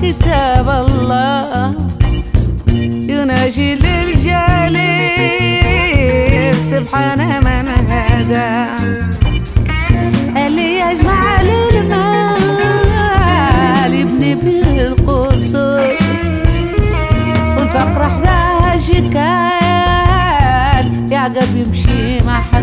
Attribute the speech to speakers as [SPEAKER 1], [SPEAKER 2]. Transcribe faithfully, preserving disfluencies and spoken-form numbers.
[SPEAKER 1] كتاب الله يناجي للجليل سبحان من هدى اللي يجمع للمال يبني بالقصور والفقر حداش كان يعقب يمشي مع حد